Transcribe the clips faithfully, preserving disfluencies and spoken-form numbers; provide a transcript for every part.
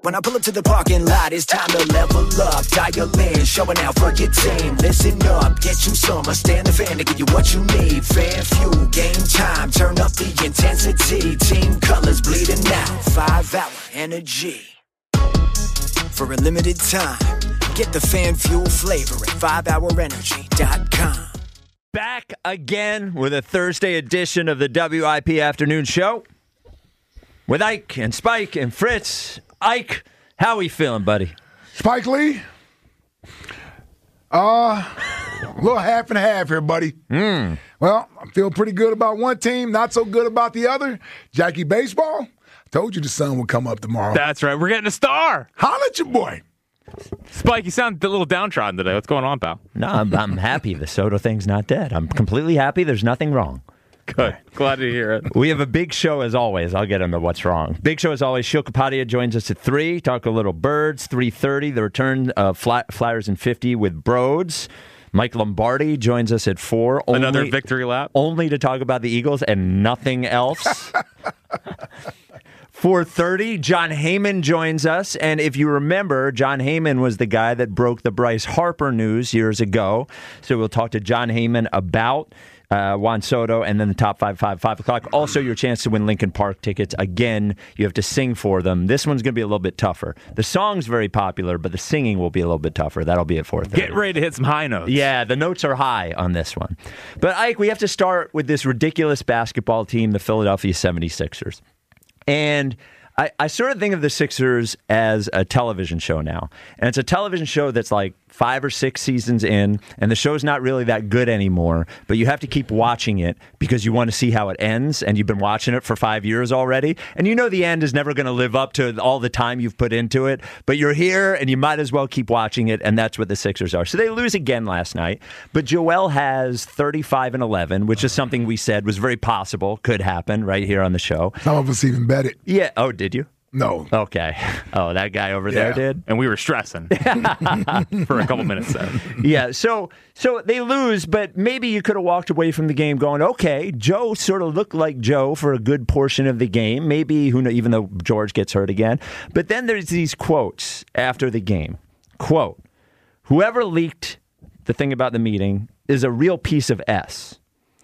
When I pull up to the parking lot, it's time to level up. Dial in, showing out for your team. Listen up, get you some. I stand the fan to give you what you need. Fan fuel, game time, turn up the intensity. Team colors bleeding out, five hour energy. For a limited time, get the fan fuel flavor at five hour energy dot com. Back again with a Thursday edition of the W I P Afternoon Show with Ike and Spike and Fritz. Ike, how we feeling, buddy? Spike Lee? Uh, a little half and half here, buddy. Mm. Well, I feel pretty good about one team, not so good about the other. Jackie Baseball, I told you the sun would come up tomorrow. That's right. We're getting a star. Holla at your boy. Spike, you sound a little downtrodden today. What's going on, pal? No, I'm, I'm happy. The Soto thing's not dead. I'm completely happy. There's nothing wrong. Good. Glad to hear it. We have a big show as always. I'll get into what's wrong. Big show as always. Shil Kapadia joins us at three. Talk a little birds. three thirty. The return of Fly- Flyers in fifty with Broads. Mike Lombardi joins us at four. Only, Another victory lap. Only to talk about the Eagles and nothing else. four thirty, John Heyman joins us. And if you remember, John Heyman was the guy that broke the Bryce Harper news years ago. So we'll talk to John Heyman about Uh, Juan Soto, and then the top five, five, five o'clock. Also, your chance to win Lincoln Park tickets. Again, you have to sing for them. This one's going to be a little bit tougher. The song's very popular, but the singing will be a little bit tougher. That'll be at four thirty. Get ready to hit some high notes. Yeah, the notes are high on this one. But, Ike, we have to start with this ridiculous basketball team, the Philadelphia seventy-sixers. And I, I sort of think of the Sixers as a television show now. And it's a television show that's like five or six seasons in, and the show's not really that good anymore, but you have to keep watching it because you want to see how it ends, and you've been watching it for five years already, and you know the end is never going to live up to all the time you've put into it, but you're here, and you might as well keep watching it, and that's what the Sixers are. So they lose again last night, but Joel has thirty-five and eleven, which is something we said was very possible, could happen right here on the show. Some of us even bet it. Yeah. Oh, did you? No. Okay. Oh, that guy over Yeah. there did? And we were stressing for a couple minutes there. Yeah, so so they lose, but maybe you could have walked away from the game going, okay, Joe sort of looked like Joe for a good portion of the game. Maybe, who know, even though George gets hurt again. But then there's these quotes after the game. Quote, whoever leaked the thing about the meeting is a real piece of S.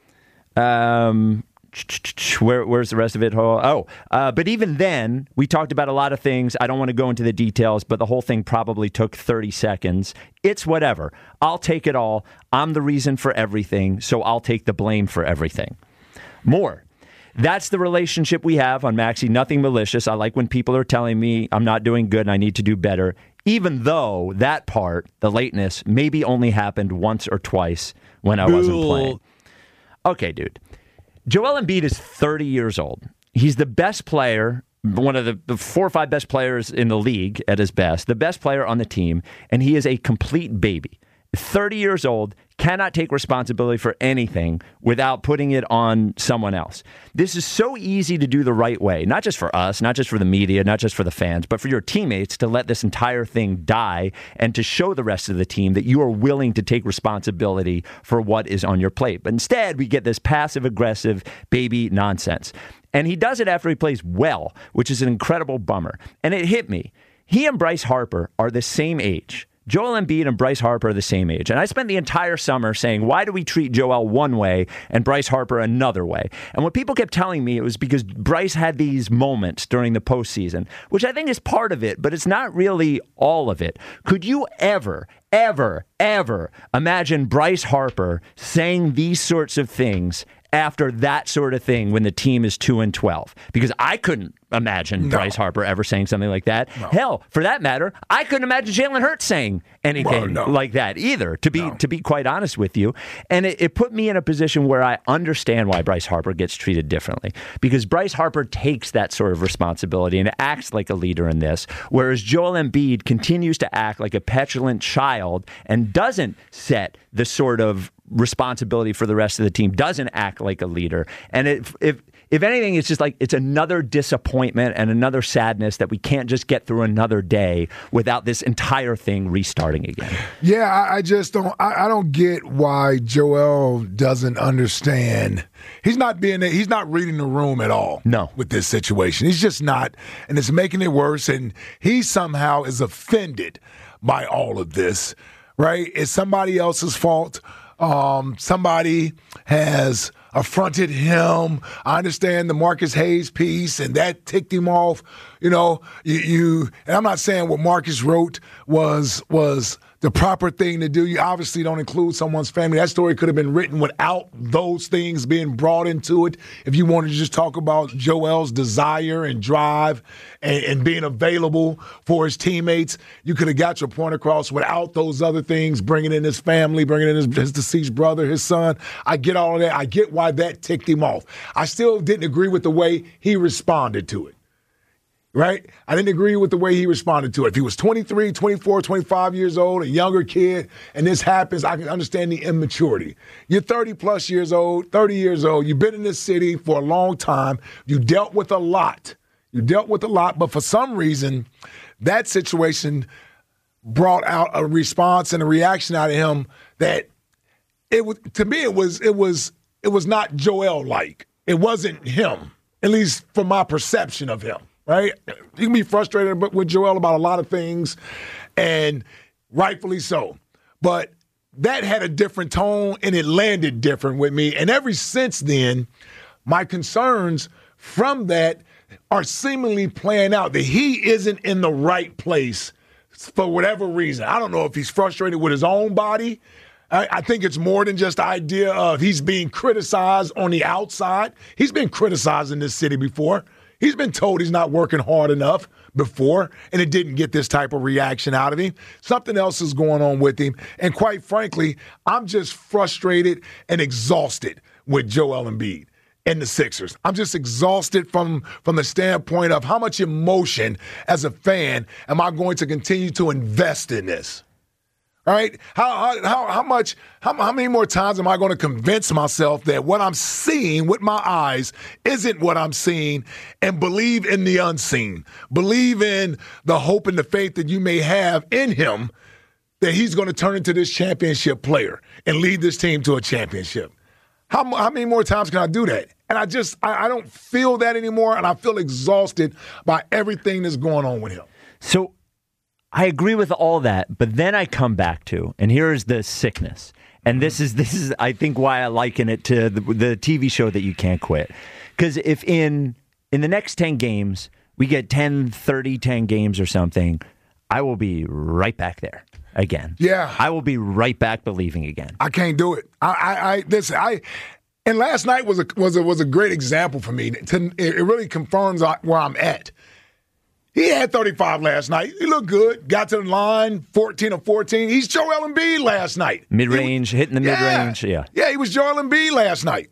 Um... Where, where's the rest of it? Oh, uh, but even then, we talked about a lot of things. I don't want to go into the details, but the whole thing probably took thirty seconds. It's whatever. I'll take it all. I'm the reason for everything, so I'll take the blame for everything. More. That's the relationship we have on Maxie. Nothing malicious. I like when people are telling me I'm not doing good and I need to do better, even though that part, the lateness, maybe only happened once or twice when I wasn't playing. Okay, dude. Joel Embiid is thirty years old. He's the best player, one of the, the four or five best players in the league at his best, the best player on the team, and he is a complete baby. thirty years old, cannot take responsibility for anything without putting it on someone else. This is so easy to do the right way, not just for us, not just for the media, not just for the fans, but for your teammates to let this entire thing die and to show the rest of the team that you are willing to take responsibility for what is on your plate. But instead, we get this passive-aggressive baby nonsense. And he does it after he plays well, which is an incredible bummer. And it hit me. He and Bryce Harper are the same age. Joel Embiid and Bryce Harper are the same age. And I spent the entire summer saying, why do we treat Joel one way and Bryce Harper another way? And what people kept telling me, it was because Bryce had these moments during the postseason, which I think is part of it, but it's not really all of it. Could you ever, ever, ever imagine Bryce Harper saying these sorts of things after that sort of thing when the team is two and twelve? Because I couldn't imagine no. Bryce Harper ever saying something like that. No. Hell, for that matter, I couldn't imagine Jalen Hurts saying anything well, no. like that either, to be no. to be quite honest with you. And it, it put me in a position where I understand why Bryce Harper gets treated differently. Because Bryce Harper takes that sort of responsibility and acts like a leader in this, whereas Joel Embiid continues to act like a petulant child and doesn't set the sort of responsibility for the rest of the team, doesn't act like a leader. And if if if anything, it's just like it's another disappointment and another sadness that we can't just get through another day without this entire thing restarting again. Yeah, I, I just don't. I, I don't get why Joel doesn't understand. He's not being. He's not reading the room at all. No, with this situation, he's just not, and it's making it worse. And he somehow is offended by all of this. Right? It's somebody else's fault. Um, somebody has affronted him. I understand the Marcus Hayes piece, and that ticked him off. You know, you, you and I'm not saying what Marcus wrote was was the proper thing to do. You obviously don't include someone's family. That story could have been written without those things being brought into it. If you wanted to just talk about Joel's desire and drive and, and being available for his teammates, you could have got your point across without those other things, bringing in his family, bringing in his, his deceased brother, his son. I get all of that. I get why that ticked him off. I still didn't agree with the way he responded to it. Right? I didn't agree with the way he responded to it. If he was twenty-three, twenty-four, twenty-five years old, a younger kid, and this happens, I can understand the immaturity. You're thirty-plus years old, thirty years old. You've been in this city for a long time. You dealt with a lot. You dealt with a lot, but for some reason, that situation brought out a response and a reaction out of him that it was, to me, it was it was it was not Joel-like. It wasn't him, at least from my perception of him. Right? You can be frustrated with Joel about a lot of things, and rightfully so. But that had a different tone, and it landed different with me. And ever since then, my concerns from that are seemingly playing out, that he isn't in the right place for whatever reason. I don't know if he's frustrated with his own body. I, I think it's more than just the idea of he's being criticized on the outside. He's been criticized in this city before. He's been told he's not working hard enough before, and it didn't get this type of reaction out of him. Something else is going on with him. And quite frankly, I'm just frustrated and exhausted with Joel Embiid and the Sixers. I'm just exhausted from, from the standpoint of how much emotion as a fan am I going to continue to invest in this? All right, how how how much how how many more times am I going to convince myself that what I'm seeing with my eyes isn't what I'm seeing, and believe in the unseen, believe in the hope and the faith that you may have in him, that he's going to turn into this championship player and lead this team to a championship? How how many more times can I do that? And I just I, I don't feel that anymore, and I feel exhausted by everything that's going on with him. So I agree with all that, but then I come back to, and here's the sickness. And this is, this is, I think, why I liken it to the, the T V show that you can't quit. Because if in in the next ten games, we get ten, thirty, ten games or something, I will be right back there again. Yeah. I will be right back believing again. I can't do it. I, I, I listen, I, and last night was a, was a, was a great example for me. To, it really confirms where I'm at. He had thirty-five last night. He looked good. Got to the line, fourteen of fourteen. He's Joel Embiid last night. Mid-range, was, hitting the yeah, mid-range, yeah. Yeah, he was Joel Embiid last night.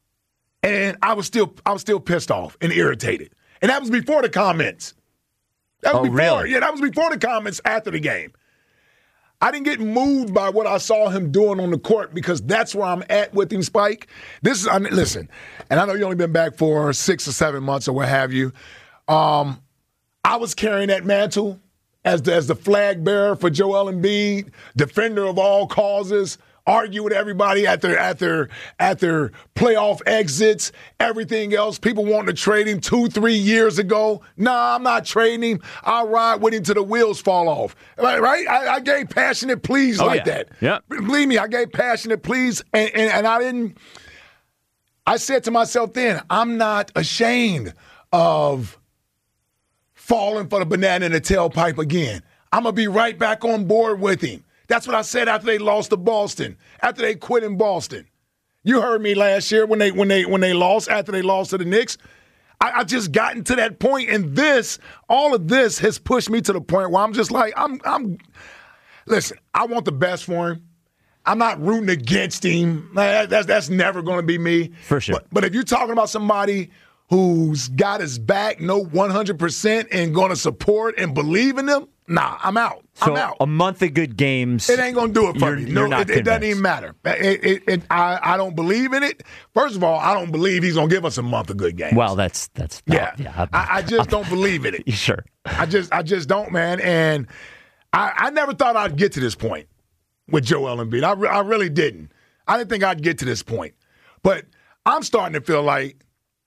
And I was still I was still pissed off and irritated. And that was before the comments. That was oh, before. really? Yeah, that was before the comments after the game. I didn't get moved by what I saw him doing on the court because that's where I'm at with him, Spike. This is, I mean, listen, and I know you've only been back for six or seven months or what have you. Um, I was carrying that mantle as the, as the flag bearer for Joel Embiid, defender of all causes, argue with everybody at their, at their, at their playoff exits, everything else. People wanting to trade him two, three years ago. Nah, I'm not trading him. I'll ride with him till the wheels fall off. Right? I, I gave passionate pleas oh, like yeah. that. Yeah. Believe me, I gave passionate pleas, and, and, and I didn't – I said to myself then, I'm not ashamed of – falling for the banana in the tailpipe again. I'm going to be right back on board with him. That's what I said after they lost to Boston, after they quit in Boston. You heard me last year when they when they when they lost, after they lost to the Knicks. I, I just gotten to that point, and this, all of this has pushed me to the point where I'm just like, I'm I'm listen, I want the best for him. I'm not rooting against him. That's that's never going to be me. For sure. But, but if you're talking about somebody who's got his back, know one hundred percent and going to support and believe in them, Nah, I'm out. So I'm out. a month of good games. It ain't gonna do it for you're, me. You're No, not it, it doesn't convinced. even matter. It, it, it, I, I don't believe in it. First of all, I don't believe he's gonna give us a month of good games. Well, that's that's yeah. yeah. I'm- I, I just don't believe in it. Sure. I just, I just don't, man. And I, I never thought I'd get to this point with Joel Embiid. I, re- I really didn't. I didn't think I'd get to this point. But I'm starting to feel like,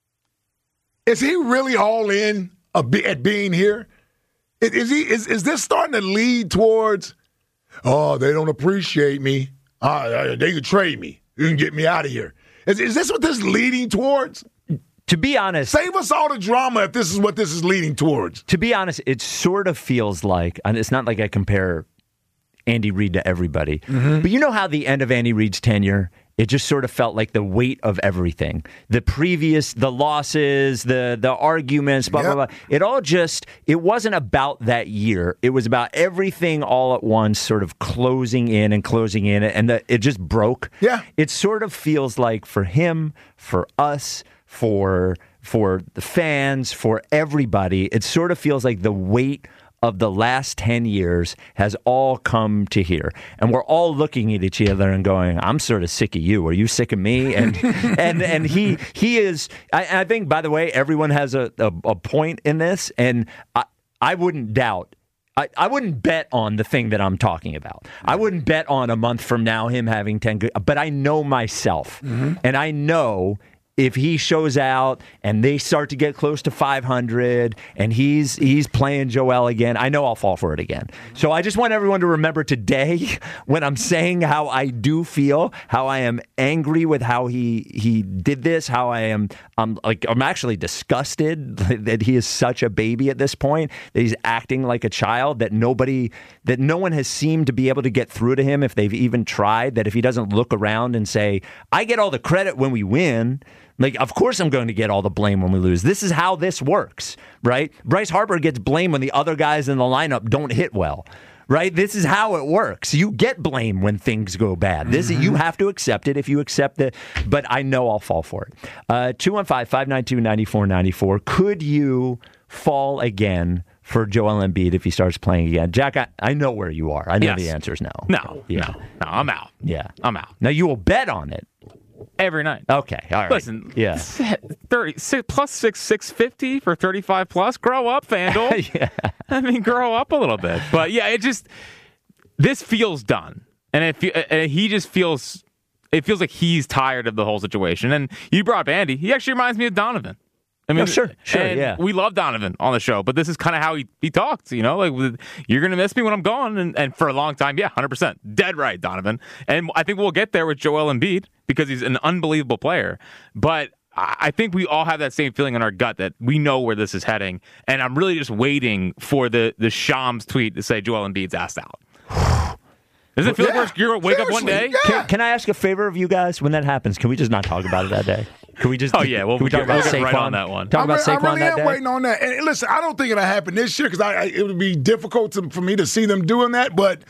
is he really all in a, at being here? Is, is he? Is, is this starting to lead towards? Oh, they don't appreciate me. Uh, they could trade me. You can get me out of here. Is, is this what this is leading towards? To be honest, Save us all the drama if this is what this is leading towards. to be honest, it sort of feels like, and it's not like I compare Andy Reid to everybody, Mm-hmm. but you know how the end of Andy Reid's tenure, it just sort of felt like the weight of everything. The previous, the losses, the the arguments, blah, Yep. blah, blah. It all just, it wasn't about that year. It was about everything all at once sort of closing in and closing in, and the, it just broke. Yeah. It sort of feels like for him, for us, for for the fans, for everybody, it sort of feels like the weight of the last ten years has all come to here. And we're all looking at each other and going, I'm sort of sick of you. Are you sick of me? And and and he he is, I, I think, by the way, everyone has a, a, a point in this. And I, I wouldn't doubt I, I wouldn't bet on the thing that I'm talking about. I wouldn't bet on a month from now him having ten good, but I know myself. And I know if he shows out and they start to get close to five hundred and he's he's playing Joel again, I know I'll fall for it again. So I just want everyone to remember today when I'm saying how I do feel, how I am angry with how he he did this, how I am I'm like I'm actually disgusted that he is such a baby at this point, that he's acting like a child, that nobody that no one has seemed to be able to get through to him if they've even tried, that if he doesn't look around and say, I get all the credit when we win. Like, of course I'm going to get all the blame when we lose. This is how this works, right? Bryce Harper gets blamed when the other guys in the lineup don't hit well, right? This is how it works. You get blame when things go bad. This You have to accept it if you accept it, but I know I'll fall for it. Uh, two one five, five nine two, nine four nine four. Could you fall again for Joel Embiid if he starts playing again? Jack, I, I know where you are. I know Yes. the answer is no. No, Yeah. no, no, I'm out. Yeah. I'm out. Now, you will bet on it. Every night. Okay, all right. Listen, Yeah. thirty six plus six six fifty for thirty five plus. Grow up, FanDuel. yeah. I mean, grow up a little bit. But yeah, it just this feels done, and it fe- and he just feels it feels like he's tired of the whole situation. And you brought up Andy. He actually reminds me of Donovan. I mean, Oh, sure, sure, and yeah. we love Donovan on the show, but this is kind of how he, he talks, you know, like with, you're going to miss me when I'm gone. And, and for a long time, yeah, one hundred percent. Dead right, Donovan. And I think we'll get there with Joel Embiid because he's an unbelievable player. But I I think we all have that same feeling in our gut that we know where this is heading. And I'm really just waiting for the, the Shams tweet to say Joel Embiid's asked out. Doesn't it feel Yeah, like we're, you're going to wake up one day? seriously, yeah. Can, can I ask a favor of you guys? When that happens, can we just not talk about it that day? Can we just? Oh, yeah, well, can we we'll talk get- about we'll get Saquon right on that one. Talk I, about re- I Saquon really that am day. waiting on that. And listen, I don't think it'll happen this year because I, I, it would be difficult to, for me to see them doing that. But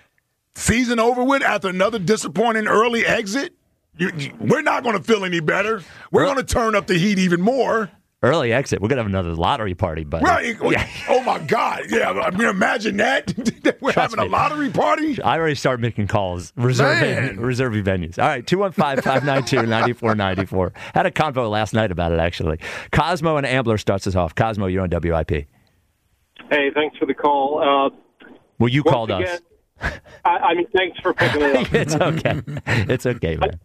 season over with after another disappointing early exit, you, you, we're not going to feel any better. We're going to turn up the heat even more. Early exit. We're gonna have another lottery party, buddy. Right? Yeah. Oh my God! Yeah, I mean, imagine that. We're Trust having a me. lottery party. I already started making calls, reserving Man. reserving venues. All right, two one five, five nine two, nine four nine four. Had a convo last night about it, actually. Cosmo and Ambler starts us off. Cosmo, you're on W I P. Hey, thanks for the call. Uh, Well, you once called again, us. I, I mean, thanks for picking it up. It's okay. It's okay, man.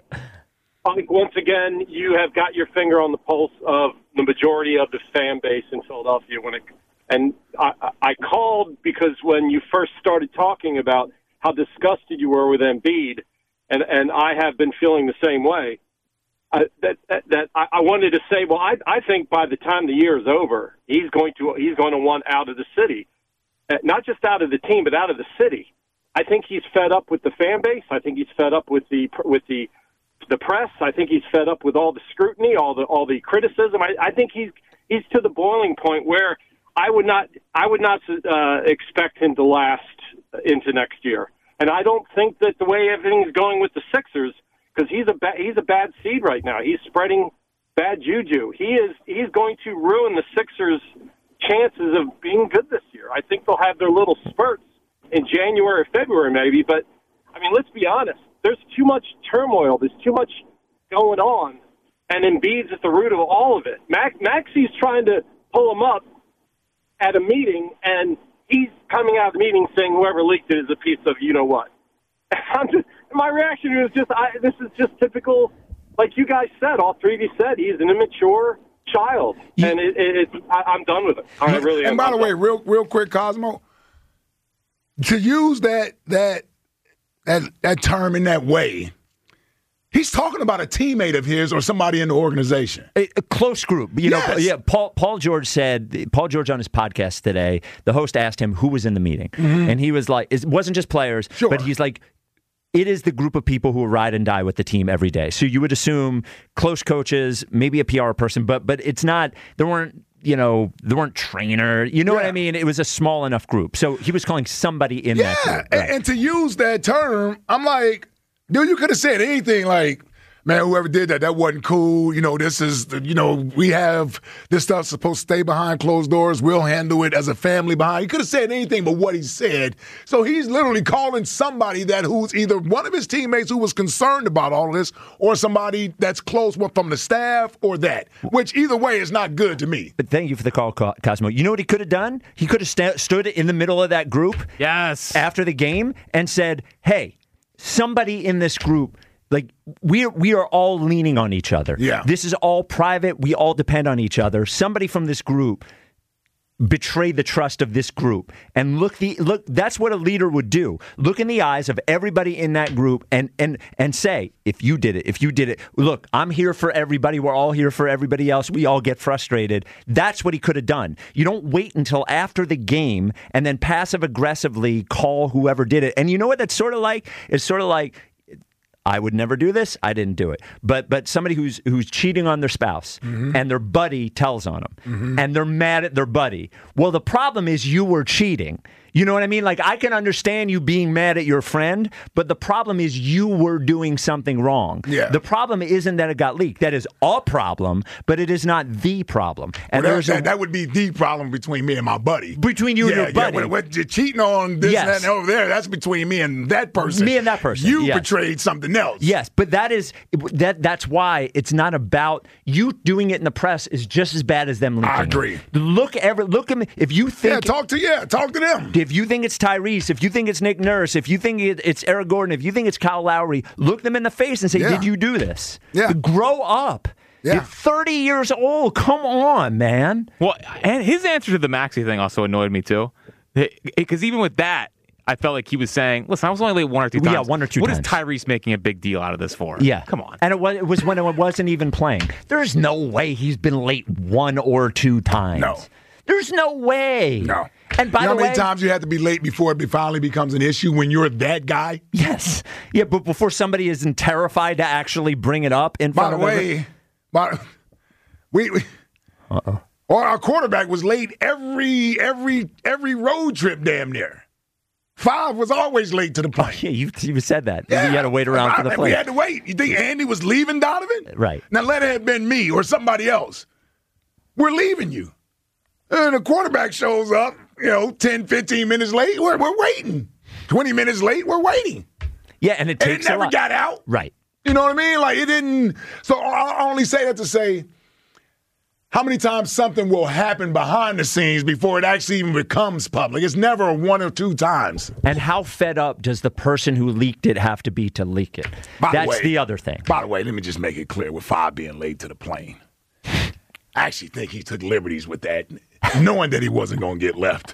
I think once again, you have got your finger on the pulse of the majority of the fan base in Philadelphia. When it, and I, I called because when you first started talking about how disgusted you were with Embiid, and, and I have been feeling the same way, I, that, that, that I, I wanted to say, well, I, I think by the time the year is over, he's going to he's going to want out of the city, uh, not just out of the team, but out of the city. I think he's fed up with the fan base. I think he's fed up with the with the the press. I think he's fed up with all the scrutiny, all the all the criticism. I, I think he's he's to the boiling point where I would not I would not uh, expect him to last into next year. And I don't think that the way everything's going with the Sixers, because he's a ba- he's a bad seed right now. He's spreading bad juju. He is he's going to ruin the Sixers' chances of being good this year. I think they'll have their little spurts in January or February maybe, but, I mean, let's be honest. There's too much turmoil. There's too much going on, and Embiid's at the root of all of it. Max, Maxi's trying to pull him up at a meeting, and he's coming out of the meeting saying whoever leaked it is a piece of you-know-what. I'm just, my reaction was just, I, this is just typical, like you guys said, all three of you said, he's an immature child, you, and it, it, it, I, I'm done with it. I really am. And by I'm the way, done. real real quick, Cosmo, to use that that that that term in that way, he's talking about a teammate of his or somebody in the organization. A, a close group. You Yes. know, yeah, Paul Paul George said, Paul George on his podcast today, the host asked him who was in the meeting. Mm-hmm. And he was like, it wasn't just players, Sure. but he's like, it is the group of people who ride and die with the team every day. So you would assume close coaches, maybe a P R person, but but it's not, there weren't, you know, there weren't trainer. You know Yeah. what I mean? It was a small enough group. So he was calling somebody in Yeah, that group. and, Right. and to use that term, I'm like, dude, you could have said anything like, man, whoever did that, that wasn't cool. You know, this is, the, you know, we have this stuff's supposed to stay behind closed doors. We'll handle it as a family behind. He could have said anything but what he said. So he's literally calling somebody that who's either one of his teammates who was concerned about all of this or somebody that's close from the staff or that, which either way is not good to me. But thank you for the call, Co- Cosmo. You know what he could have done? He could have sta- stood in the middle of that group Yes. after the game and said, hey, somebody in this group, like we we are all leaning on each other. Yeah. This is all private. We all depend on each other. Somebody from this group betrayed the trust of this group. And look the look that's what a leader would do. Look in the eyes of everybody in that group and and and say, if you did it, if you did it, look, I'm here for everybody. We're all here for everybody else. We all get frustrated. That's what he could have done. You don't wait until after the game and then passive aggressively call whoever did it. And you know what that's sort of like? It's sort of like, I would never do this. I didn't do it. But but somebody who's who's cheating on their spouse mm-hmm. and their buddy tells on them mm-hmm. and they're mad at their buddy. Well, the problem is you were cheating. You know what I mean? Like, I can understand you being mad at your friend, but the problem is you were doing something wrong. Yeah. The problem isn't that it got leaked. That is a problem, but it is not the problem. And well, there's that, a, that would be the problem between me and my buddy. Between you yeah, and your buddy. Yeah, what, what, you're cheating on this Yes. and that and over there, that's between me and that person. Me and that person, You yes. betrayed something else. Yes, but that is that. That's why it's not about you doing it in the press is just as bad as them leaking. I agree. It. Look, every look at me. If you think, Yeah, talk to yeah, talk to them. if you think it's Tyrese, if you think it's Nick Nurse, if you think it, it's Eric Gordon, if you think it's Kyle Lowry, look them in the face and say, Yeah. "Did you do this? Yeah. Grow up. Yeah. You're thirty years old. Come on, man." Well, and his answer to the Maxey thing also annoyed me too, because even with that, I felt like he was saying, "Listen, I was only late one or two times. Yeah, one or two What times. is Tyrese making a big deal out of this for? Yeah, come on." And it was, it was when it wasn't even playing. There's no way he's been late one or two times. No. There's no way. No. And by you know the how many way, times you have to be late before it finally becomes an issue when you're that guy? yes, yeah, but before somebody isn't terrified to actually bring it up in By front the of way, by, we, we Uh-oh. or our quarterback was late every every every road trip damn near. Five was always late to the plane. Yeah, you you said that. You had to wait around for the We plane. had to wait. You think Andy was leaving Donovan? Right. Now let it have been me or somebody else. We're leaving you. And the quarterback shows up, you know, ten, fifteen minutes late. We're, we're waiting. twenty minutes late, we're waiting. Yeah, and it And it takes a never lot. got out. Right. You know what I mean? Like, it didn't. So I only say that to say how many times something will happen behind the scenes before it actually even becomes public. It's never one or two times. And how fed up does the person who leaked it have to be to leak it? By the That's way- the other thing. By the way, let me just make it clear with Five being late to the plane. I actually think he took liberties with that, knowing that he wasn't going to get left.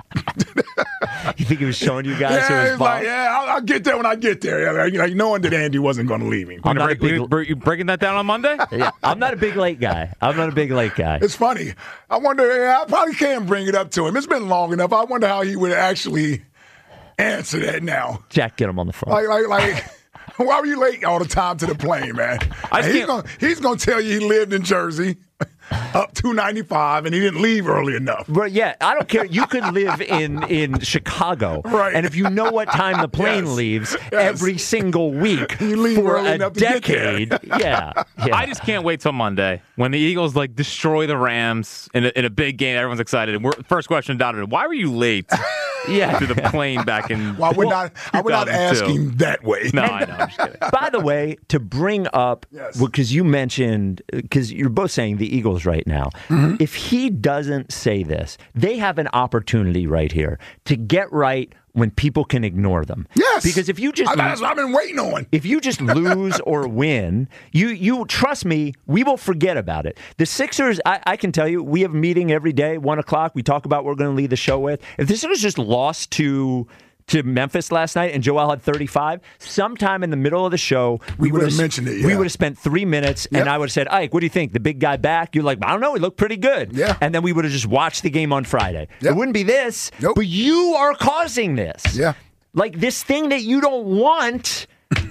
You think he was showing you guys who Yeah, was it's like, bald? yeah, I'll, I'll get there when I get there. Yeah, like, like knowing that Andy wasn't going to leave him. I'm not a Break- big, you, you breaking that down on Monday? yeah, I'm not a big late guy. I'm not a big late guy. It's funny. I wonder, yeah, I probably can bring it up to him. It's been long enough. I wonder how he would actually answer that now. Jack, get him on the phone. Like, like, like, why were you late all the time to the plane, man? I just he's can't- gonna he's gonna tell you he lived in Jersey. up two ninety-five, and he didn't leave early enough. But yeah, I don't care. You could live in, in Chicago, Right. and if you know what time the plane Yes. leaves Yes. every single week You leave for early a enough to get there. decade, yeah, yeah. I just can't wait till Monday when the Eagles like destroy the Rams in a, in a big game. Everyone's excited. And we're, first question, Donovan, why were you late yeah. to the plane back in? Well, I would not. I would not two thousand ask two? him that way. No, I know. I'm just kidding. By the way, to bring up, Yes. because you mentioned, because you're both saying the Eagles right now, Mm-hmm. if he doesn't say this, they have an opportunity right here to get right when people can ignore them. Yes. Because if you just I, that's what I've been waiting on. if you just lose or win, you you trust me, we will forget about it. The Sixers, I, I can tell you, we have a meeting every day, one o'clock. We talk about what we're going to lead the show with. If the Sixers just lost to to Memphis last night and Joel had thirty-five, sometime in the middle of the show, we, We would have would've- mentioned it, We yeah. would have spent three minutes, Yep. and I would have said, Ike, what do you think? The big guy back? You're like, I don't know. He looked pretty good. Yeah. And then we would have just watched the game on Friday. Yep. It wouldn't be this, Nope. but you are causing this. Yeah. Like this thing that you don't want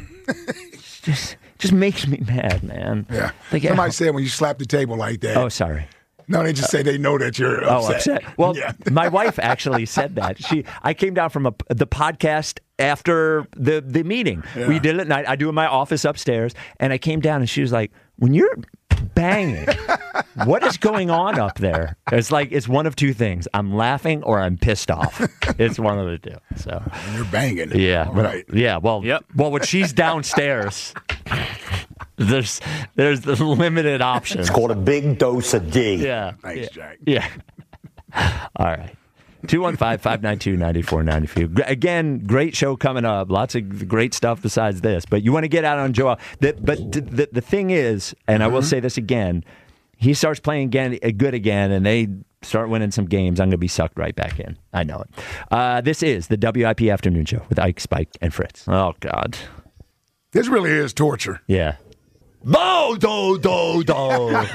just just makes me mad, man. Yeah. Like, Somebody said when you slap the table like that. oh, sorry. No, they just say they know that you're Oh, upset. upset. Well, Yeah. my wife actually said that. She, I came down from a, the podcast after the the meeting. Yeah. We did it, and I, I do it in my office upstairs. And I came down, and she was like, "When you're banging, what is going on up there?" It's like it's one of two things: I'm laughing or I'm pissed off. It's one of the two. So, And you're banging. yeah, All but- right. yeah. Well, Yep. well, when she's downstairs. There's there's the limited options. It's called a big dose of D. Yeah. Thanks, yeah. Jack. Yeah. All right. two one five, five nine two, nine four nine four. Again, great show coming up. Lots of great stuff besides this. But you want to get out on Joel. The, but the, the, the thing is, and I will say this again, he starts playing again, good again, and they start winning some games, I'm going to be sucked right back in. I know it. Uh, this is the W I P Afternoon Show with Ike, Spike, and Fritz. Oh, God. This really is torture. Yeah. Bo, do, do, do.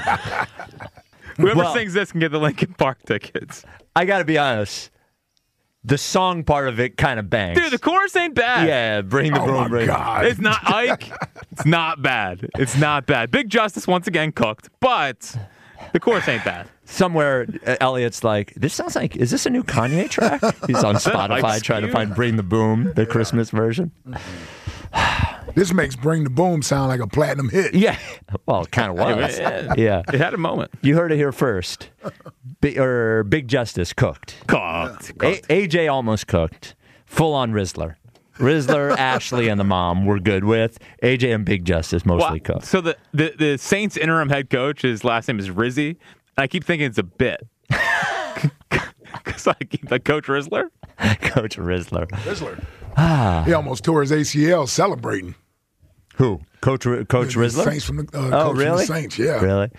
Whoever Well- sings this can get the Linkin Park tickets. I got to be honest. The song part of it kind of bangs. Dude, the chorus ain't bad. Yeah, bring the Oh, broom, my bring God. It's not Ike. It's not bad. It's not bad. Big Justice once again cooked, but the chorus ain't bad. Somewhere, uh, Elliot's like, this sounds like, is this a new Kanye track? He's on Spotify Like trying to Skew? find Bring the Boom, the Christmas version. This makes Bring the Boom sound like a platinum hit. Yeah. Well, it kind of was. Yeah. Yeah. It had a moment. You heard it here first. Big, or Big Justice cooked. Cooked. A- AJ almost cooked. Full on Rizzler. Rizzler, Ashley, and the mom were good with. A J and Big Justice mostly Well, cooked. so the, the, the Saints interim head coach, his last name is Rizzy. I keep thinking it's a bit. Because I keep like Coach Rizzler. Coach Rizzler. Rizzler. He almost tore his A C L celebrating. Who? Coach R- Coach The Rizzler? Saints from the, uh, Oh, coach really? From the Saints, yeah. Really?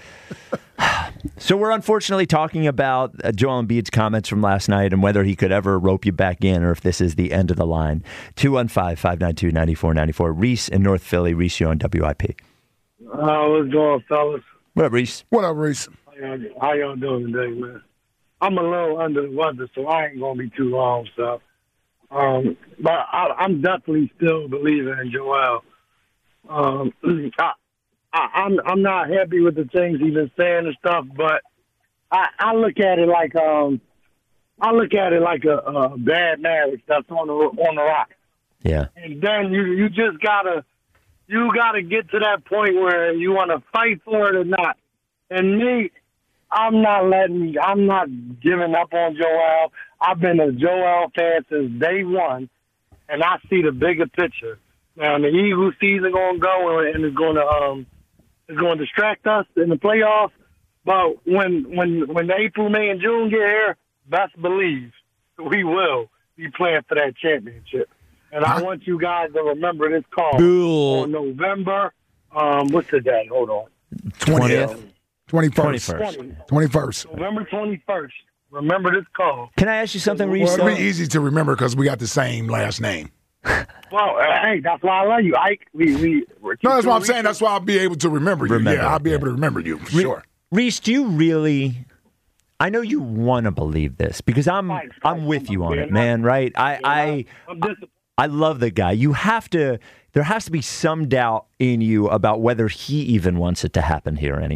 So we're unfortunately talking about uh, Joel Embiid's comments from last night and whether he could ever rope you back in or if this is the end of the line. two one five, five nine two, nine four nine four. Reese in North Philly. Reese, you're on W I P. Uh, what's going on, fellas? What up, Reese? What up, Reese? How y'all, how y'all doing today, man? I'm a little under the weather, so I ain't gonna be too long, so. Um, but I, I'm definitely still believing in Joel. Um, I, I, I'm I'm not happy with the things he's been saying and stuff, but I, I look at it like um, I look at it like a, a bad marriage that's on the on the rock. Yeah. And then you you just gotta you gotta get to that point where you want to fight for it or not. And me, I'm not letting I'm not giving up on Joel. I've been a Joel fan since day one, and I see the bigger picture. Now the Eagles season gonna go and it's gonna um it's gonna distract us in the playoffs. But when when when April, May, and June get here, best believe we will be playing for that championship. And I want you guys to remember this call Cool. on November. Um, what's the day? Hold on. twentieth. twenty-first. twenty-first. twenty-first. November twenty-first. Remember this call. Can I ask you something, Reese? Well, though? it'll be easy to remember because we got the same last name. Well, uh, hey, that's why I love you, Ike. We, we, No, that's what I'm saying. That's why I'll be able to remember you. Remember, yeah, I'll be yeah. able to remember you for Re- sure. Reese, do you really? I know you want to believe this because I'm Fine, I'm fine. with you on Yeah, it, man. Right? I I I'm disappointed. I love the guy. You have to. There has to be some doubt in you about whether he even wants it to happen here anymore.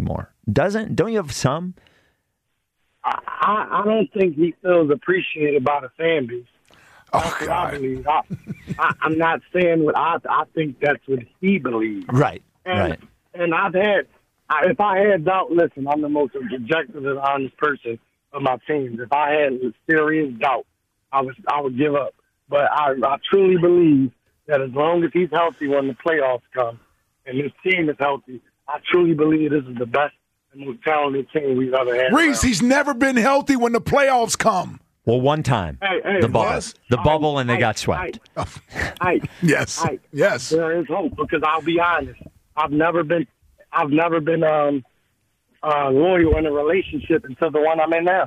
Doesn't? Don't you have some? I, I, I don't think he feels appreciated by the fan base. Oh, That's what God. I believe. I, I, I'm not saying what I. I think that's what he believes. Right. And, right. And I've had, I, if I had doubt, listen, I'm the most objective and honest person of my teams. If I had serious doubt, I was, I would give up. But I, I truly believe that as long as he's healthy when the playoffs come, and this team is healthy, I truly believe this is the best and most talented team we've ever had. Reese, around. he's never been healthy when the playoffs come. Well, one time. Hey, hey, the bubble. yes. The bubble, and they Hey, got swept. Hey, hey, Yes. hey, Yes. there is hope because I'll be honest. I've never been, I've never been um, uh, loyal in a relationship until the one I'm in now.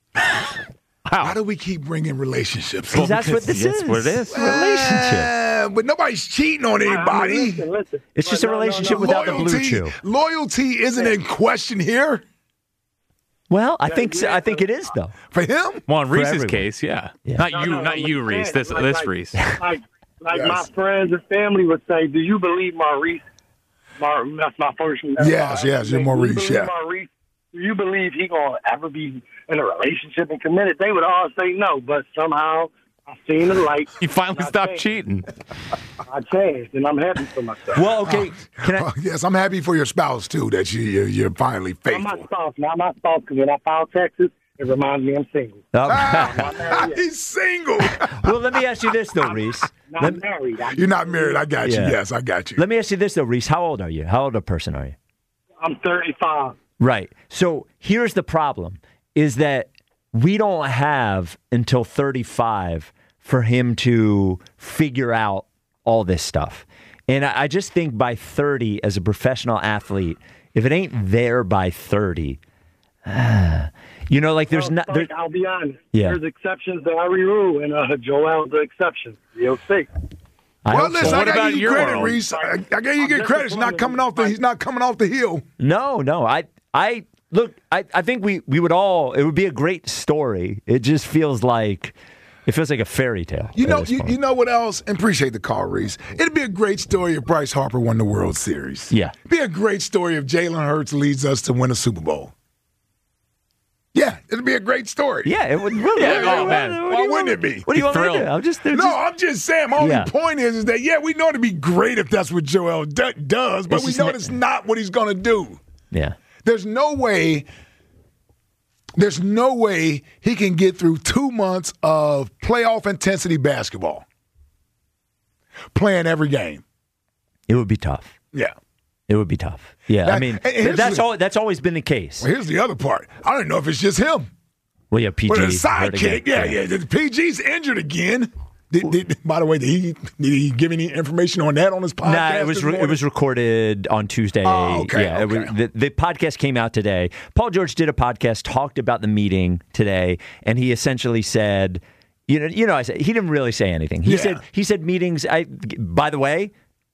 Why do we keep bringing relationships? Because that's what this that's is. what it is. It's a relationship. Uh, but nobody's cheating on I mean, anybody. listen, listen. It's just a No, no, no, relationship no. without the blue loyalty, chew. loyalty isn't in question here Well, I think yeah, I think it is though. for him. Well, in Reese's everyone. case, yeah. Yeah. Not No, you, no, not I'm you, saying, Reese. This like- this like- Reese. Like, like Yes. my friends and family would say, "Do you believe Maurice?" Mar- that's my first name. Yes, yes, you're Maurice, Do you yeah. believe Maurice? Do you believe he gonna ever be in a relationship and committed? They would all say no, but somehow I seen the light. You finally and I stopped changed. cheating. I changed, and I'm happy for myself. Well, okay. Can I? Oh, yes, I'm happy for your spouse too that you you're, you're finally Not my faithful. spouse, not my spouse, because when I file taxes, it reminds me I'm single. Oh. I'm not married yet. He's single. Well, let me ask you this though, Reese. Not Let, married. I- You're not married. I got you. Yeah. Yes, I got you. let me ask you this though, Reese. How old are you? How old a person are you? I'm thirty-five. Right. So here's the problem: is that we don't have until thirty-five for him to figure out all this stuff. And I I just think by thirty, as a professional athlete, if it ain't there by thirty, you know, like there's Well, not. There, Frank, I'll be honest. Yeah. There's exceptions to every rule, and uh, Joel's the exception. You'll see. I Well, hope so. listen, I What got about you your credit, world? Reese. I, I gave you I'm good credit. He's not disappointed coming in off the. you. He's not coming off the hill. No, no. I, I look. I, I think we, we would all. It would be a great story. It just feels like, it feels like a fairy tale. You at know, this you, point. you know what else? And appreciate the call, Reese. It'd be a great story if Bryce Harper won the World Series. Yeah. It'd be a great story if Jalen Hurts leads us to win a Super Bowl. Yeah, it'd be a great story. Yeah, it would. Really, Yeah, what- oh, what- man. what do Why you wouldn't want it be? me- What do you want me to do? Thrilled. I'm just. they're No, just- I'm just saying. My only Yeah. point is, is that yeah, we know it'd be great if that's what Joel d- does, but It's we just know ne- it's not what he's going to do. yeah. There's no way. There's no way he can get through two months of playoff intensity basketball, playing every game. It would be tough. Yeah. It would be tough. Yeah, I That- mean, and here's that's the- all. That's always been the case. Well, here's the other part. I don't know if it's just him. Well, yeah, P G. But the hurt again. sidekick, yeah, yeah. The P G's injured again. Did, did, by the way, did he, did he give any information on that on his podcast? Nah, it was this re- it morning? was recorded on Tuesday. Oh, okay, Yeah, it was, okay. the, the podcast came out today. Paul George did a podcast, talked about the meeting today, and he essentially said, you know, you know, I said he didn't really say anything. He Yeah. said he said meetings. I, by the way,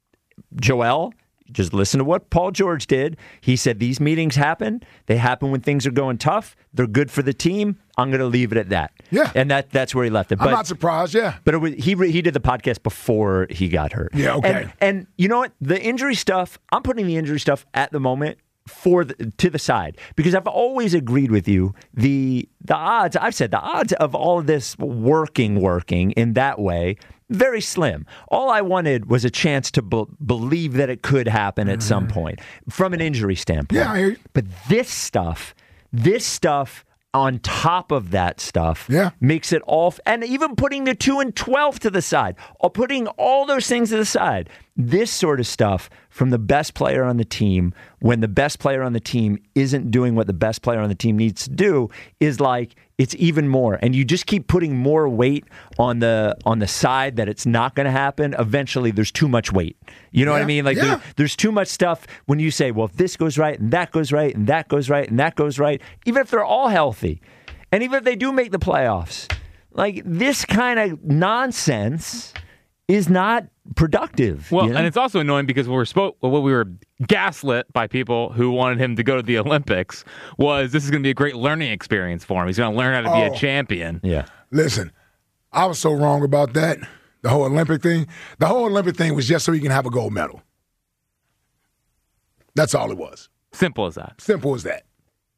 Joel, just listen to what Paul George did. He said these meetings happen. They happen when things are going tough. They're good for the team. I'm going to leave it at that. Yeah. and that that's where he left it. I'm But not surprised, yeah. but it was, he re- he did the podcast before he got hurt. Yeah, okay. And, and you know what? The injury stuff. I'm putting the injury stuff at the moment for the, to the side because I've always agreed with you. The the odds I've said the odds of all of this working working in that way very slim. All I wanted was a chance to be- believe that it could happen at some point from an injury standpoint. Yeah, I hear you. But this stuff, this stuff. On top of that stuff, Yeah. makes it all, and even putting the two and twelve to the side, or putting all those things to the side. This sort of stuff from the best player on the team, when the best player on the team isn't doing what the best player on the team needs to do, is like it's even more. And you just keep putting more weight on the on the side that it's not going to happen. Eventually, there's too much weight. You know what I Yeah, mean? Like yeah. there, there's too much stuff when you say, well, if this goes right and that goes right and that goes right and that goes right, even if they're all healthy, and even if they do make the playoffs, like this kind of nonsense is not productive. Well, you know? and it's also annoying because we were spo- what we were gaslit by people who wanted him to go to the Olympics was this is going to be a great learning experience for him. He's going to learn how to be Oh. a champion. yeah. Listen, I was so wrong about that. The whole Olympic thing. The whole Olympic thing was just so he can have a gold medal. That's all it was. Simple as that. Simple as that.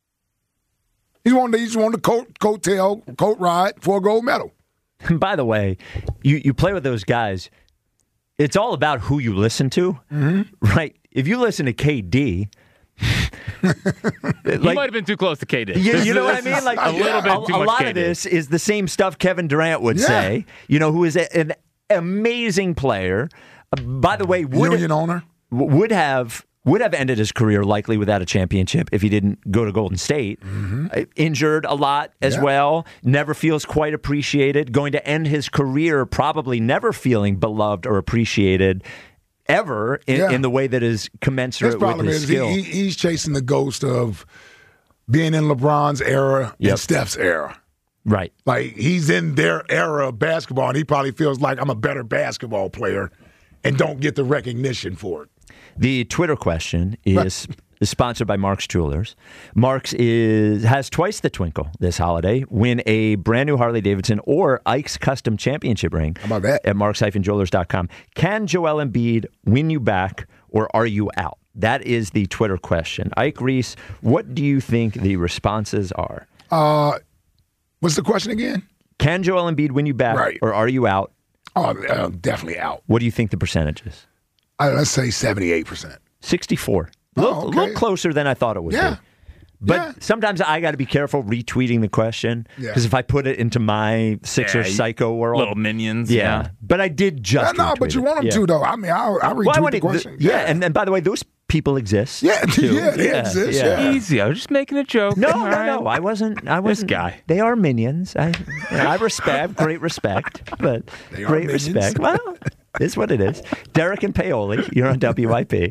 He wanted, he just wanted the coat, coat tail, coat ride for a gold medal. And by the way, you, you play with those guys, it's all about who you listen to, mm-hmm. right? If you listen to K D, like, he might have been too close to K D. You, you know what I mean? Like a little yeah, bit a, too a much lot K D. of this is the same stuff Kevin Durant would yeah. say. You know, who is a, an amazing player. Uh, by the way, would union owner would have. Would have ended his career likely without a championship if he didn't go to Golden State. Mm-hmm. Uh, injured a lot as yeah. well. Never feels quite appreciated. Going to end his career probably never feeling beloved or appreciated ever in, yeah. in the way that is commensurate his problem with his is skill. he, he's chasing the ghost of being in LeBron's era Yep. and Steph's era. Right. Like, he's in their era of basketball, and he probably feels like I'm a better basketball player and don't get the recognition for it. The Twitter question is, is sponsored by Mark's Jewelers. Mark's is has twice the twinkle this holiday. Win a brand new Harley Davidson or Ike's Custom Championship ring. How about that? At marks dash jewelers dot com. Can Joel Embiid win you back, or are you out? That is the Twitter question. Ike Reese, what do you think the responses are? Uh, what's the question again? Can Joel Embiid win you back, Right. or are you out? Oh, uh, definitely out. What do you think the percentage is? Uh, let's say seventy-eight percent. sixty-four. A little, Oh, a little okay. closer than I thought it would Yeah. be. But Yeah. sometimes I got to be careful retweeting the question Yeah. because if I put it into my Sixer Yeah, psycho world, Little minions. yeah. Yeah. But I did just no, but retweet you it. want them yeah. to, though. I mean, I, I retweet Well, I want the to- question. yeah, and and by the way, those people exist. Yeah, too. yeah, they exist, yeah. Easy. I was just making a joke. No, All no, right. no. I wasn't. I wasn't. guy. They are minions. I, you know, I respect, great respect, but They are great minions. respect. Well, it's what it is. Derek and Paoli, you're on W I P.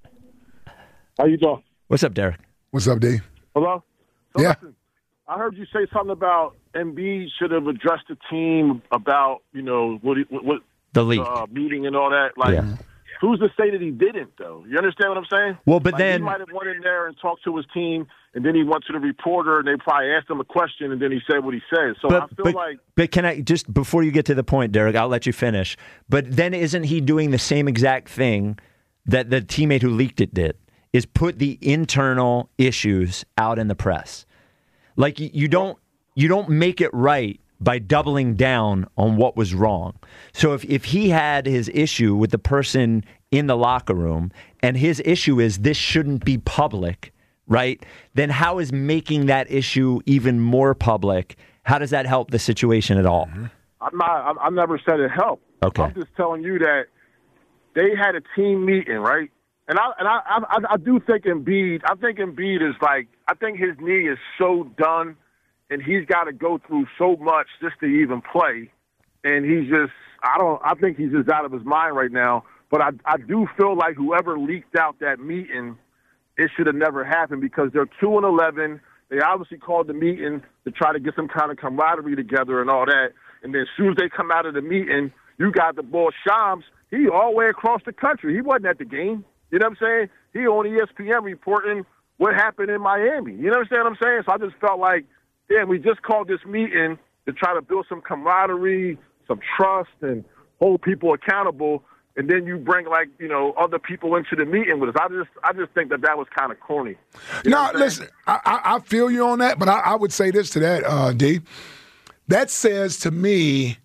How you doing? What's up, Derek? What's up, D? Hello? So Yeah. listen, I heard you say something about Embiid should have addressed the team about, you know, what, he, what, what The league. uh, meeting and all that. Like, Yeah. who's to say that he didn't, though? You understand what I'm saying? Well, but Like, then- he might have went in there and talked to his team, and then he went to the reporter, and they probably asked him a question, and then he said what he said. So I feel but, like but can I just before you get to the point, Derek? I'll let you finish. But then isn't he doing the same exact thing that the teammate who leaked it did? Is put the internal issues out in the press. Like you, you don't you don't make it right by doubling down on what was wrong. So if if he had his issue with the person in the locker room, and his issue is this shouldn't be public, right? Then how is making that issue even more public? How does that help the situation at all? I'm not. I, I never said it helped. Okay. I'm just telling you that they had a team meeting, right? And I and I I, I do think Embiid. I think Embiid is like. I think his knee is so done, and he's got to go through so much just to even play. And he's just. I don't. I think he's just out of his mind right now. But I I do feel like whoever leaked out that meeting, it should have never happened because they're two and eleven. They obviously called the meeting to try to get some kind of camaraderie together and all that. And then as soon as they come out of the meeting, you got the boy Shams. He all the way across the country. He wasn't at the game. You know what I'm saying? He on E S P N reporting what happened in Miami. You know what I'm saying? So I just felt like, yeah, we just called this meeting to try to build some camaraderie, some trust, and hold people accountable. And then you bring, like, you know, other people into the meeting with us. I just I just think that that was kind of corny. You know No, what I'm saying? listen, I, I, I feel you on that, but I, I would say this to that, uh, D. That says to me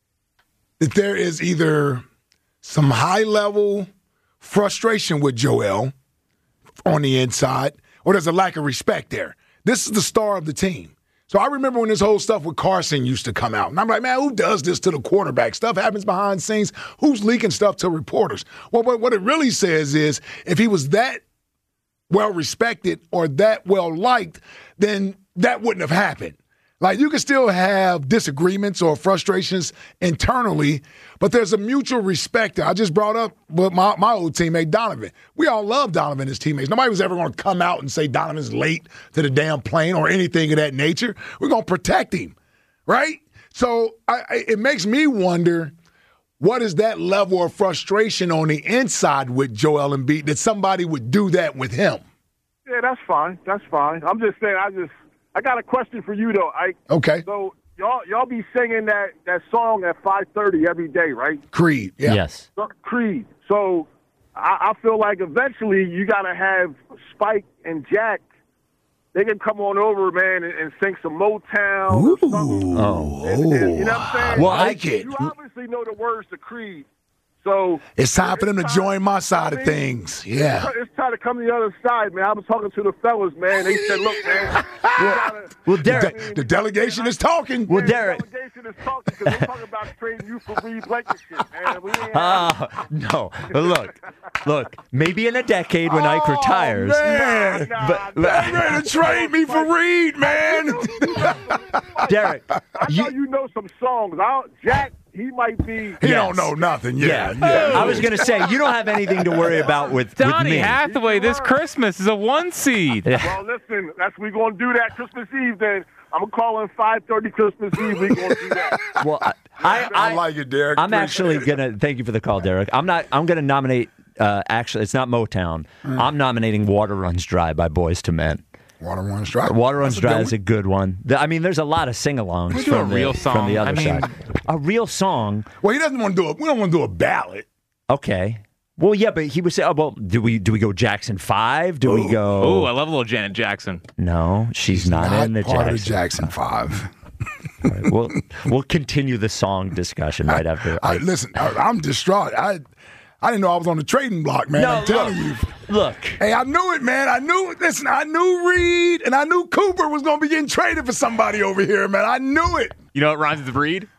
that there is either some high-level frustration with Joel on the inside, or there's a lack of respect there. This is the star of the team. So I remember when this whole stuff with Carson used to come out. And I'm like, man, who does this to the quarterback? Stuff happens behind the scenes. Who's leaking stuff to reporters? Well, what, what it really says is if he was that well-respected or that well-liked, then that wouldn't have happened. Like, you can still have disagreements or frustrations internally, but there's a mutual respect there. I just brought up with my, my old teammate, Donovan. We all love Donovan and his teammates. Nobody was ever going to come out and say Donovan's late to the damn plane or anything of that nature. We're going to protect him, right? So I, I, it makes me wonder, what is that level of frustration on the inside with Joel Embiid that somebody would do that with him? Yeah, that's fine. That's fine. I'm just saying, I just, I got a question for you, though, Ike. Okay. So y'all y'all be singing that, that song at five thirty every day, right? Creed, yeah. Yes. Creed. So I, I feel like eventually you got to have Spike and Jack. They can come on over, man, and, and sing some Motown. Ooh. Or something. Oh. And, and, you know what I'm saying? Well, I like it. You obviously know the words to Creed. So It's time for them to time- join my side I mean, of things. Yeah. It's time to come to the other side, man. I was talking to the fellas, man. They said, look, man. we gotta- Well, The, Derek. the delegation is talking. Well, the Derek. delegation is talking because we're talking about trading you for Reed Blankenship, man. We ain't Uh, no, but look, look. Maybe in a decade when Ike retires. Man. Nah, But- nah, They're ready to trade me for Reed, man. Derek, I you, know you know some songs. I don't, Jack, he might be. He Yes. don't know nothing. Yeah. yeah. yeah. I was gonna say you don't have anything to worry about with, with Donnie me. Hathaway this Christmas is a one seed. Well, listen, that's we gonna do that Christmas Eve. Then I'm gonna call in five thirty Christmas Eve. We gonna do that. Well, I, I, I like it, Derek. I'm actually Appreciate gonna thank you for the call, Derek. I'm not. I'm gonna nominate. Uh, actually, it's not Motown. Mm. I'm nominating "Water Runs Dry" by Boys to Men. Water runs dry. Water Runs That's Dry good is a good one. The- I mean, there's a lot of sing-alongs We do a from, the, real from song. the other I mean- side. A real song, Well, he doesn't want to do it. We don't want to do a ballad. okay. Well, yeah, but he would say, "Oh, well, do we do we go Jackson Five? Do we go? Oh, I love a little Janet Jackson. No, she's not, Not in the part Jackson. of the Jackson Five. All right, we'll we'll continue the song discussion right after. I, listen, I, I'm distraught. I I didn't know I was on the trading block, man. No, I'm telling look. you. Look, Hey, I knew it, man. I knew it. Listen, I knew Reed and I knew Cooper was going to be getting traded for somebody over here, man. I knew it. You know what rhymes with Reed?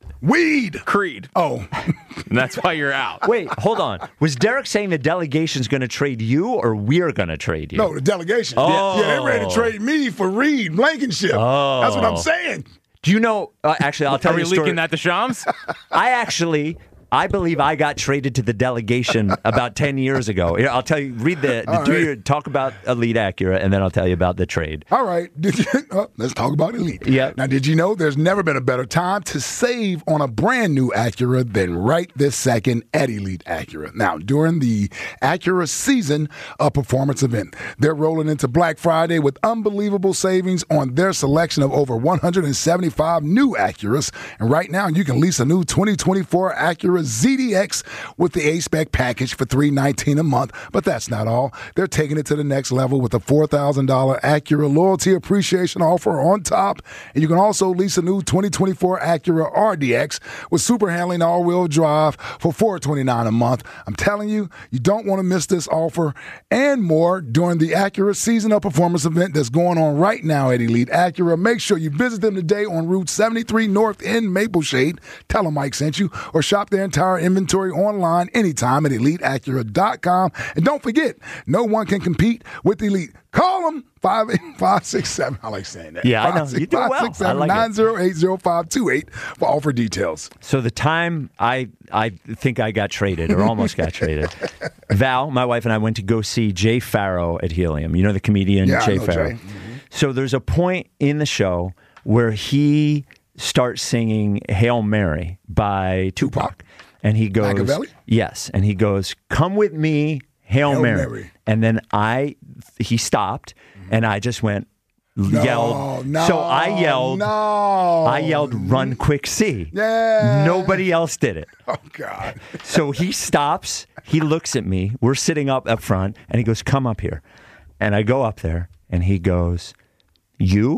Weed. Creed. Oh, And that's why you're out. wait, hold on. Was Derek saying the delegation's going to trade you, or we're going to trade you? no, the delegation. Oh. Yeah, they ready to trade me for Reed Blankenship. Oh. That's what I'm saying. Do you know? Uh, actually, I'll tell Are you we a story. leaking that to Shams? I actually, I believe I got traded to the delegation about ten years ago. Here, I'll tell you. Read the, the All do right. your talk about Elite Acura, and then I'll tell you about the trade. All right. Did you, oh, let's talk about Elite. Yeah. Now, did you know there's never been a better time to save on a brand new Acura than right this second at Elite Acura? Now, during the Acura season of performance event, they're rolling into Black Friday with unbelievable savings on their selection of over one hundred seventy-five new Acuras. And right now, you can lease a new twenty twenty-four Acura Z D X with the A-Spec package for three hundred nineteen dollars a month. But that's not all. They're taking it to the next level with a four thousand dollars Acura loyalty appreciation offer on top. And you can also lease a new twenty twenty-four Acura R D X with super handling all-wheel drive for four hundred twenty-nine dollars a month. I'm telling you, you don't want to miss this offer and more during the Acura Season of Performance event that's going on right now at Elite Acura. Make sure you visit them today on Route seventy-three North in Mapleshade. Tell them Mike sent you, or shop their entire inventory online anytime at elite acura dot com. And don't forget, no one can compete with Elite. Call them five eight five six seven. I like saying that. Yeah, I know. You do well. I like it. nine zero eight zero five two eight for offer details. So the time I I think I got traded, or almost got traded, Val, my wife, and I went to go see Jay Farrow at Helium. You know the comedian Yeah, I Jay know Farrow. Jay. So there's a point in the show where he starts singing "Hail Mary" by Tupac, and he goes, Machiavelli? "Yes," and he goes, "Come with me, Hail, Hail Mary. Mary. And then I, he stopped, and I just went. yelled. no, so I yelled. no. I yelled, "Run quick, see!" Yeah. Nobody else did it. Oh, God. So he stops. He looks at me. We're sitting up up front, and he goes, "Come up here." And I go up there, and he goes, "You,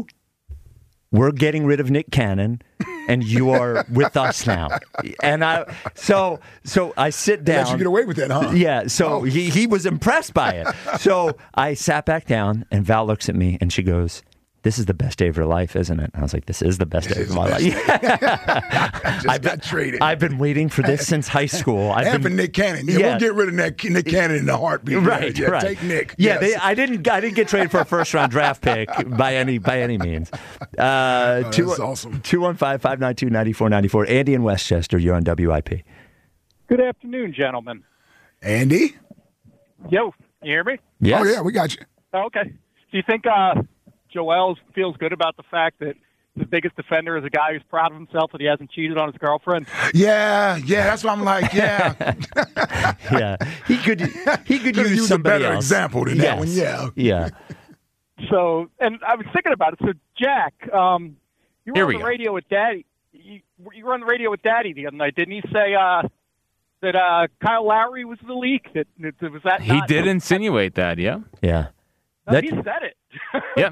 we're getting rid of Nick Cannon, and you are with us now." And I, so, so I sit down. Let you get away with that, huh? Yeah. So Oh. he he was impressed by it. So I sat back down, and Val looks at me, and she goes, "This is the best day of your life, isn't it?" And I was like, "This is the best day of my life." I just I've got been, traded. I've been waiting for this since high school. I've and been, for Nick Cannon. Yeah, Yeah. We'll get rid of Nick, Nick Cannon in a heartbeat. Right, yeah, right. Take Nick. Yeah, yes. they, I didn't. I didn't get traded for a first round draft pick by any by any means. Uh, Oh, two, that's awesome. two one five, five nine two, nine four nine four. Andy in Westchester, you're on W I P. Good afternoon, gentlemen. Andy? Yo, you hear me? Yes. Oh, yeah, we got you. Oh, okay. Do you think uh, Joel feels good about the fact that the biggest defender is a guy who's proud of himself that he hasn't cheated on his girlfriend? Yeah, yeah, that's what I'm like, yeah. Yeah, he could. He could Could've use used a somebody better else. example than that Yes. one, yeah. Yeah. So, and I was thinking about it. So, Jack, um, you were Here on we the go. radio with Daddy. You, you were on the radio with Daddy the other night. Didn't he say uh, that uh, Kyle Lowry was the leak? That, that was that? He not, did insinuate that. Yeah. Yeah. No, That- he said it. Yeah.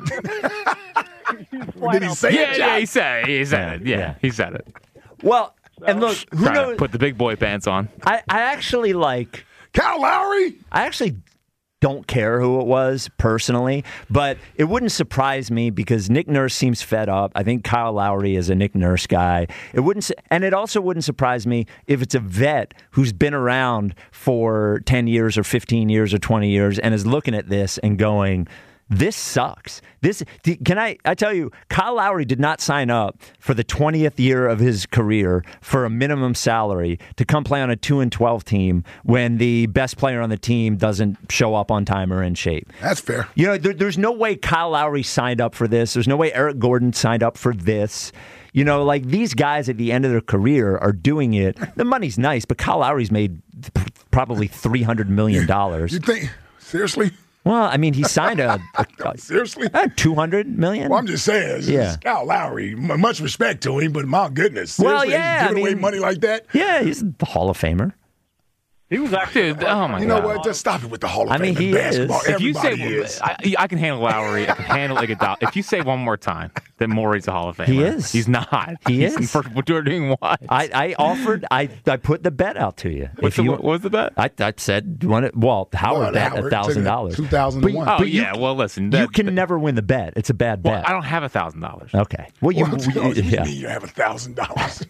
Did he say yeah, it? yeah, Jack? he said it. He said it. Yeah, Yeah. he said it. Well, and look, who Trying to knows? put the big boy pants on. I, I actually like. Kyle Lowry? I actually don't care who it was personally, but it wouldn't surprise me because Nick Nurse seems fed up. I think Kyle Lowry is a Nick Nurse guy. It wouldn't, su- and it also wouldn't surprise me if it's a vet who's been around for ten years or fifteen years or twenty years and is looking at this and going, this sucks. This can I? I tell you, Kyle Lowry did not sign up for the twentieth year of his career for a minimum salary to come play on a two and twelve team when the best player on the team doesn't show up on time or in shape. That's fair. You know, there, there's no way Kyle Lowry signed up for this. There's no way Eric Gordon signed up for this. You know, like these guys at the end of their career are doing it. The money's nice, but Kyle Lowry's made probably three hundred million dollars. You think, seriously? Well, I mean, he signed a, a, a Seriously? two hundred million. Well, I'm just saying. It's, Yeah. it's Kyle Lowry. M- much respect to him, but my goodness. Well, Seriously, yeah, Giving I away mean- money like that? Yeah, he's the Hall of Famer. He was actually. Dude, oh my You know God. what? Just stop it with the Hall of I Fame mean, in he basketball. is. If you say, Everybody is. I, I can handle Lowry, I can handle Iguodala. If you say one more time that Morey's a Hall of Famer, He is. He's not. He He's is. For, we're doing what? I, I offered, I, I put the bet out to you. What's If you the, what was the bet? I, I said, you want it, well, Howard Well, bet Howard a thousand dollars. two thousand to one. Oh but you- yeah. Well, listen. You That, can never win the bet. It's a bad well, bet. I don't have a thousand dollars. Okay. Well, you, What you- do you yeah. mean you have a thousand dollars?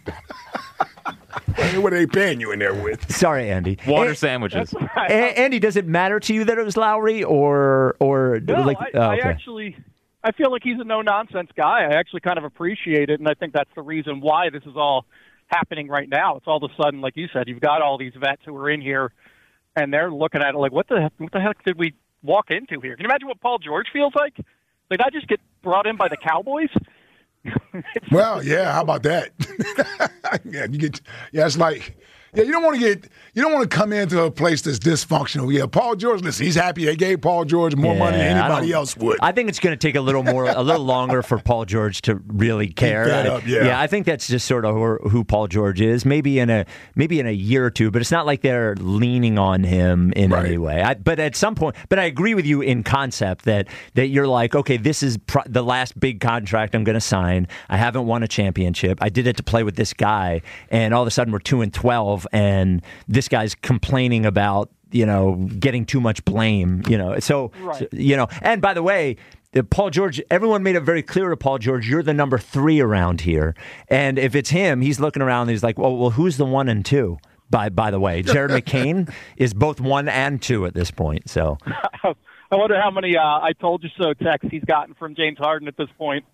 What are they paying you in there with? Sorry, Andy. Water A- sandwiches. A- Andy, does it matter to you that it was Lowry or or No, like? I, oh, I okay. actually, I feel like he's a no-nonsense guy. I actually kind of appreciate it, and I think that's the reason why this is all happening right now. It's all of a sudden, like you said, you've got all these vets who are in here, and they're looking at it like, what the heck, what the heck did we walk into here? Can you imagine what Paul George feels like? Did I just get brought in by the Cowboys? Well, yeah. How about that? yeah, you get. Yeah, it's like. Yeah, you don't want to get. You don't want to come into a place that's dysfunctional. Yeah, Paul George. Listen, he's happy they gave Paul George more money than Yeah, I anybody don't- else would. I think it's going to take a little more, a little longer for Paul George to really care. that I- up, yeah. I think that's just sort of who, who Paul George is. Maybe in a maybe in a year or two, but it's not like they're leaning on him in Right. any way. I, but at some point, but I agree with you in concept that that you're like, okay, this is pro- the last big contract I'm going to sign. I haven't won a championship. I did it to play with this guy, and all of a sudden we're two and twelve, and this guy's complaining about, you know, getting too much blame, you know. So, Right. so, you know, and by the way, the Paul George, everyone made it very clear to Paul George, you're the number three around here. And if it's him, he's looking around and he's like, well, well, who's the one and two? By by the way, Jared McCain is both one and two at this point. So I wonder how many uh, I told you so texts he's gotten from James Harden at this point.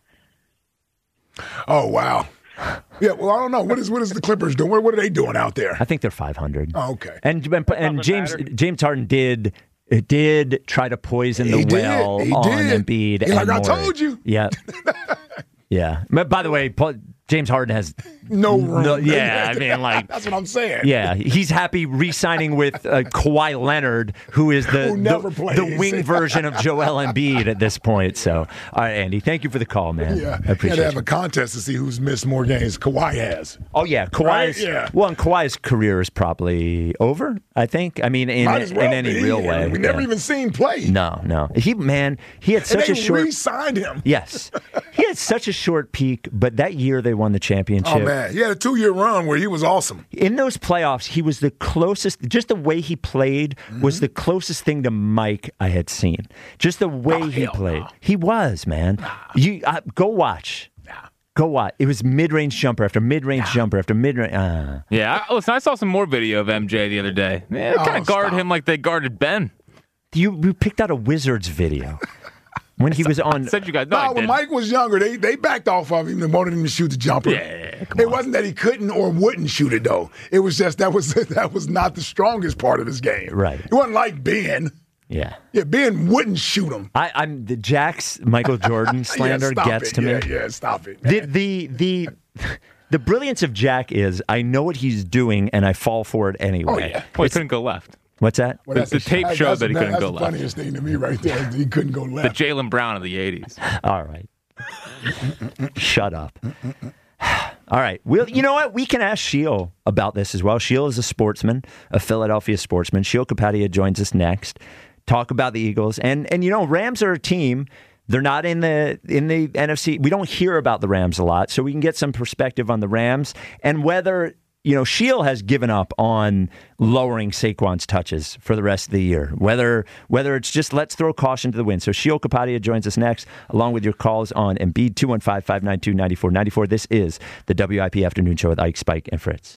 oh wow. Yeah. Well, I don't know. What is what is the Clippers doing? What, what are they doing out there? I think they're five hundred. Oh, okay. And and, and doesn't James matter. James Harden did did try to poison the He did. well He on did. Embiid. He's and like, "I Morey. told you." Yeah. Yeah. But by the way, Paul, James Harden has No room. No, yeah, I mean, like, that's what I'm saying. yeah, he's happy re-signing with uh, Kawhi Leonard, who is the Who never the, plays. the wing version of Joel Embiid at this point. So, all right, Andy, thank you for the call, man. Yeah. I You had appreciate to have it. a contest to see who's missed more games. Kawhi has. Oh yeah, Kawhi's Right? Yeah. well, and Kawhi's career is probably over. I think. I mean, in Might as well in any be. real way. We never yeah. even seen play. No, no. He man, he had And such they a short. re-signed him. Yes, he had such a short peak, but that year they won the championship. Oh man, he had a two-year run where he was awesome. In those playoffs, he was the closest. Just the way he played was the closest thing to Mike I had seen. Just the way Oh, he hell played, no. he was man. You uh, go watch. Go watch. It was mid-range jumper after mid-range jumper after mid-range. Uh. Yeah, I, listen, I saw some more video of M J the other day. Yeah, they Oh, kind of guarded stop. him like they guarded Ben. You you picked out a Wizards video when he was on. Said you guys. No, No, I when didn't. Mike was younger, they they backed off of him and wanted him to shoot the jumper. Yeah, come it on. wasn't that he couldn't or wouldn't shoot it though. It was just that was that was not the strongest part of his game. Right. It wasn't like Ben. Yeah. Yeah, Ben wouldn't shoot him. I, I'm the Jack's Michael Jordan slander yeah, stop gets it. to yeah, me. Yeah, stop it. The man. the the the brilliance of Jack is I know what he's doing and I fall for it anyway. Oh, yeah. Well, he couldn't go left. What's that? Well, the- that's the a- tape that's- showed that's that he the- couldn't that's go the left. funniest thing to me right there. He couldn't go The left. Jalen Brown of the eighties. All right. Shut up. All right. Well, you know what? We can ask Sheil about this as well. Sheil is a sportsman, a Philadelphia sportsman. Sheil Kapadia joins us next. Talk about the Eagles. And, and you know, Rams are a team. They're not in the in the N F C. We don't hear about the Rams a lot, so we can get some perspective on the Rams and whether, you know, Sheil has given up on lowering Saquon's touches for the rest of the year. Whether whether it's just let's throw caution to the wind. So Sheil Kapadia joins us next, along with your calls on Embiid, two one five, five nine two, nine four nine four. This is the W I P Afternoon Show with Ike, Spike, and Fritz.